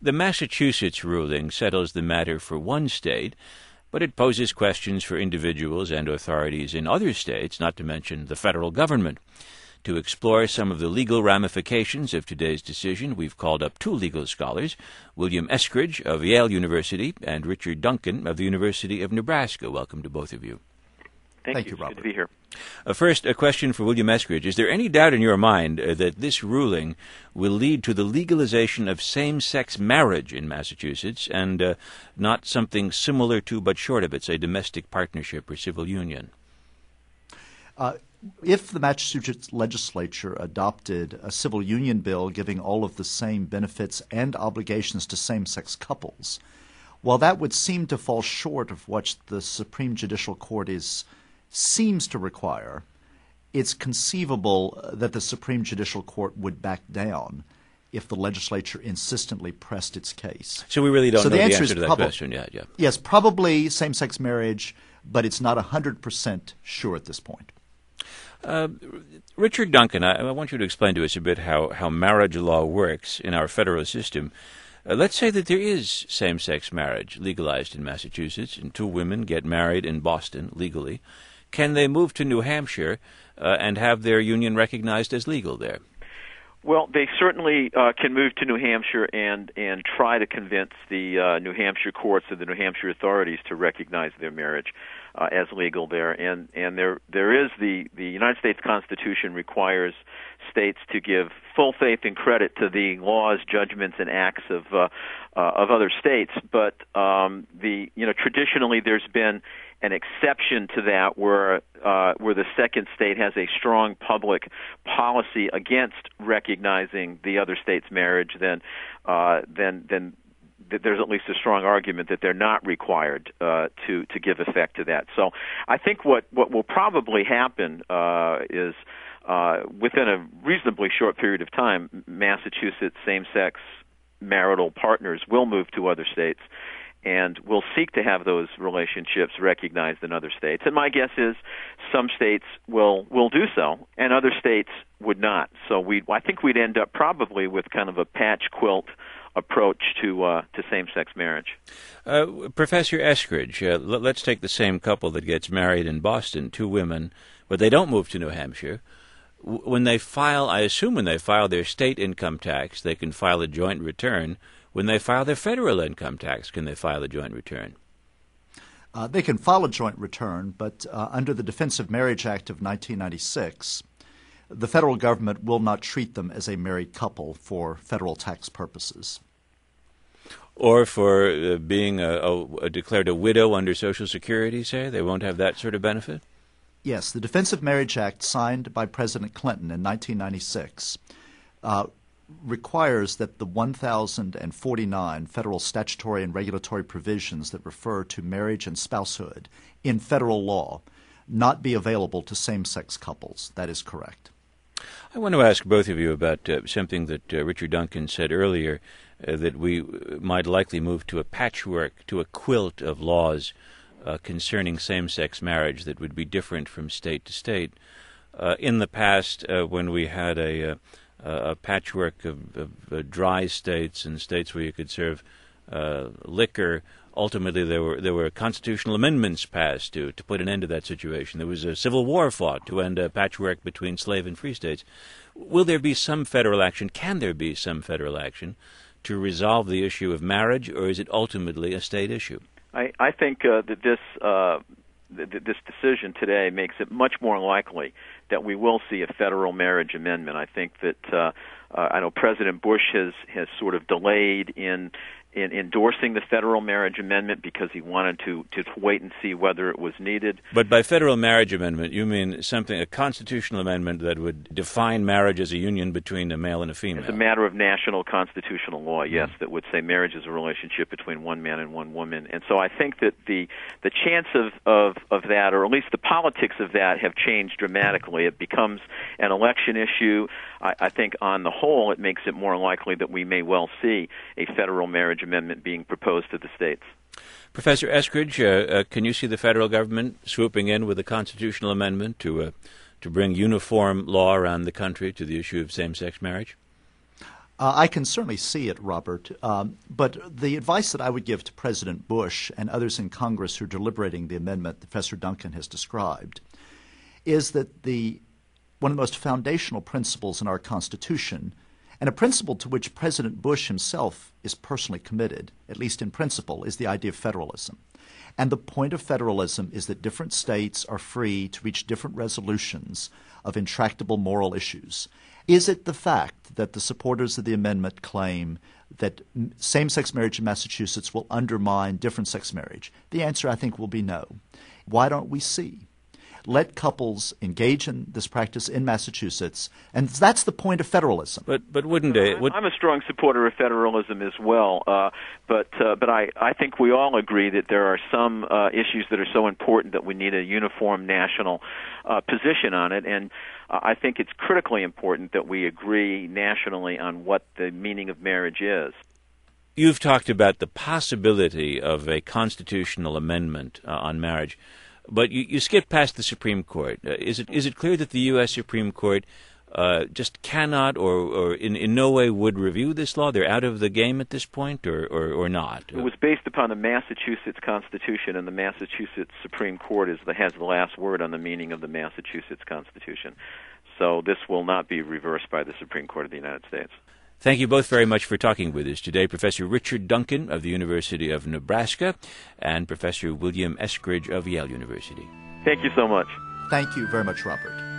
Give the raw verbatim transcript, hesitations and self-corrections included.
The Massachusetts ruling settles the matter for one state, but it poses questions for individuals and authorities in other states, not to mention the federal government. To explore some of the legal ramifications of today's decision, we've called up two legal scholars, William Eskridge of Yale University and Richard Duncan of the University of Nebraska. Welcome to both of you. Thank, Thank you, you, Robert. Good to be here. Uh, first, a question for William Eskridge. Is there any doubt in your mind uh, that this ruling will lead to the legalization of same-sex marriage in Massachusetts and uh, not something similar to but short of it, say domestic partnership or civil union? Uh, if the Massachusetts legislature adopted a civil union bill giving all of the same benefits and obligations to same-sex couples, while that would seem to fall short of what the Supreme Judicial Court is seems to require, it's conceivable that the Supreme Judicial Court would back down if the legislature insistently pressed its case. So we really don't so know the the answer, answer is to that prob- question yet. Yeah. Yes, probably same-sex marriage, but it's not one hundred percent sure at this point. Uh, Richard Duncan, I, I want you to explain to us a bit how, how marriage law works in our federal system. Uh, let's say that there is same-sex marriage legalized in Massachusetts and two women get married in Boston legally. Can they move to New Hampshire uh, and have their union recognized as legal there? Well, they certainly uh, can move to New Hampshire and, and try to convince the uh, New Hampshire courts or the New Hampshire authorities to recognize their marriage uh, as legal there. And, and there there is the, the United States Constitution requires states to give full faith and credit to the laws, judgments, and acts of uh, uh, of other states. But um, the you know traditionally there's been an exception to that where uh, where the second state has a strong public policy against recognizing the other state's marriage, then uh, then then th- there's at least a strong argument that they're not required uh, to to give effect to that. So I think what what will probably happen uh, is uh, within a reasonably short period of time, Massachusetts same-sex marital partners will move to other states and will seek to have those relationships recognized in other states. And my guess is some states will will do so, and other states would not. So we, I think we'd end up probably with kind of a patch quilt approach to uh, to same-sex marriage. Uh, Professor Eskridge, uh, l- let's take the same couple that gets married in Boston, two women, but they don't move to New Hampshire. W- when they file, I assume when they file their state income tax, they can file a joint return. When they file their federal income tax, can they file a joint return? Uh, they can file a joint return, but uh, under the Defense of Marriage Act of nineteen ninety-six, the federal government will not treat them as a married couple for federal tax purposes. Or for uh, being a, a, a declared a widow under Social Security, say? They won't have that sort of benefit? Yes, the Defense of Marriage Act signed by President Clinton in nineteen ninety-six uh, requires that the one thousand forty-nine federal statutory and regulatory provisions that refer to marriage and spousehood in federal law not be available to same-sex couples. That is correct. I want to ask both of you about uh, something that uh, Richard Duncan said earlier, uh, that we might likely move to a patchwork, to a quilt of laws uh, concerning same-sex marriage that would be different from state to state. Uh, in the past, uh, when we had a, uh, a patchwork of, of uh, dry states and states where you could serve uh, liquor, ultimately there were there were constitutional amendments passed to, to put an end to that situation. There was a civil war fought to end a patchwork between slave and free states. Will there be some federal action? Can there be some federal action to resolve the issue of marriage, or is it ultimately a state issue? I, I think uh, that this uh, th- this decision today makes it much more likely that we will see a federal marriage amendment. I think that uh, uh, I know President Bush has has sort of delayed in in endorsing the federal marriage amendment because he wanted to, to wait and see whether it was needed. But by federal marriage amendment, you mean something, a constitutional amendment that would define marriage as a union between a male and a female? It's a matter of national constitutional law, yes, mm. that would say marriage is a relationship between one man and one woman. And so I think that the the chance of, of, of that, or at least the politics of that, have changed dramatically. It becomes an election issue. I, I think on the whole it makes it more likely that we may well see a federal marriage amendment being proposed to the states. Professor Eskridge, uh, uh, can you see the federal government swooping in with a constitutional amendment to uh, to bring uniform law around the country to the issue of same-sex marriage? Uh, I can certainly see it, Robert. Um, but the advice that I would give to President Bush and others in Congress who are deliberating the amendment that Professor Duncan has described is that the one of the most foundational principles in our Constitution, and a principle to which President Bush himself is personally committed, at least in principle, is the idea of federalism. And the point of federalism is that different states are free to reach different resolutions of intractable moral issues. Is it the fact that the supporters of the amendment claim that same-sex marriage in Massachusetts will undermine different-sex marriage? The answer, I think, will be no. Why don't we see? Let couples engage in this practice in Massachusetts, and that's the point of federalism. But but wouldn't it? Would... I'm a strong supporter of federalism as well, uh, but uh, but I, I think we all agree that there are some uh, issues that are so important that we need a uniform national uh, position on it, and uh, I think it's critically important that we agree nationally on what the meaning of marriage is. You've talked about the possibility of a constitutional amendment uh, on marriage. But you, you skip past the Supreme Court. Uh, is it is it clear that the U S Supreme Court uh, just cannot or, or in, in no way would review this law? They're out of the game at this point, or, or, or not? It was based upon the Massachusetts Constitution, and the Massachusetts Supreme Court is the, has the last word on the meaning of the Massachusetts Constitution. So this will not be reversed by the Supreme Court of the United States. Thank you both very much for talking with us today. Professor Richard Duncan of the University of Nebraska and Professor William Eskridge of Yale University. Thank you so much. Thank you very much, Robert.